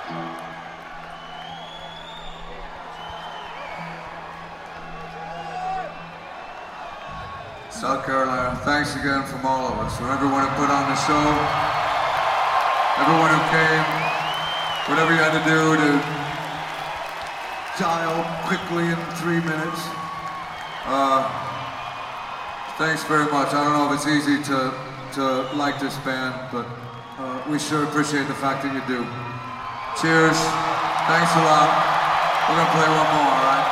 South Carolina, thanks again from all of us, from everyone who put on the show, everyone who came, whatever you had to do to dial quickly in 3 minutes. Thanks very much. I don't know if it's easy to like this band, but we sure appreciate the fact that you do. Cheers. Thanks a lot. We're gonna play one more, all right?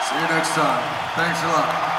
See you next time. Thanks a lot.